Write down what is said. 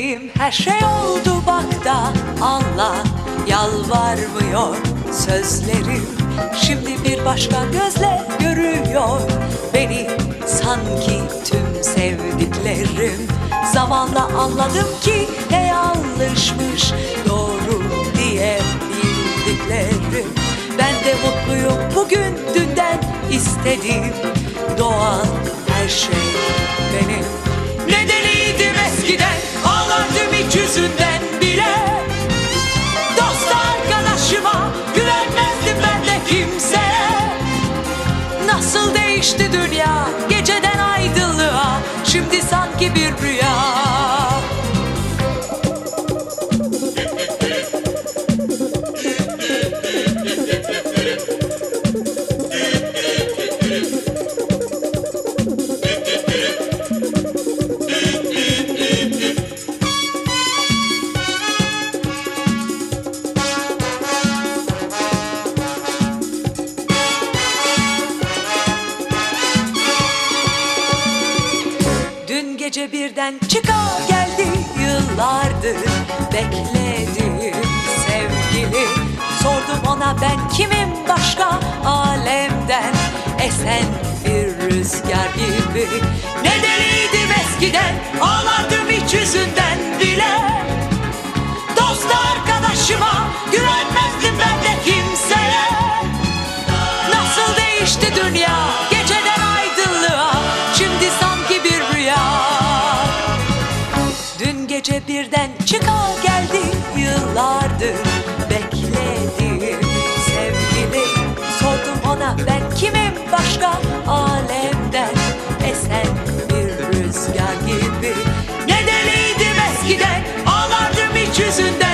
Dediğim her şey oldu bak da anla. Yalvarmıyor sözlerim, şimdi bir başka gözle görüyor beni sanki tüm sevdiklerim. Zamanla anladım ki ne yanlışmış doğru diye bildiklerim. Ben de mutluyum bugün, dünden istedim. Doğan her şey benim. Nedeniydim eskiden, ağlardım hiç yüzünden bile. Dost arkadaşıma güvenmezdim ben de kimseye. Nasıl değişti dünya geceden aydınlığa, şimdi sanki bir rüya. Gece birden çıkar geldi, yıllardır beklediğim sevgili. Sordum ona ben kimim başka alemden esen bir rüzgar gibi. Nedeniydim eskiden, ağlardım hiç yüzünden bile. Dost arkadaşıma güvenmezdim ben de kimseye. Nasıl değişti dünya geceden aydınlığa, şimdi sanki bir rüya. Gece birden çıkar geldi, yıllardır beklediğim sevgili. Sordum ona ben kimim başka alemden esen bir rüzgar gibi. Nedeniydim eskiden, ağlardım hiç yüzünden